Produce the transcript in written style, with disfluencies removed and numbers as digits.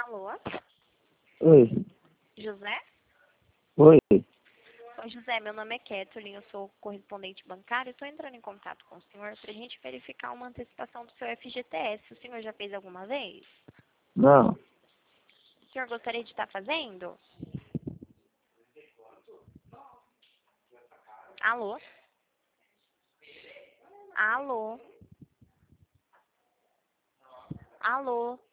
Alô? Oi. José? Oi. Oi, José, meu nome é Kathleen, eu sou correspondente bancário. Estou entrando em contato com o senhor para a gente verificar uma antecipação do seu FGTS. O senhor já fez alguma vez? Não. O senhor gostaria de estar fazendo? Alô? Alô? Alô?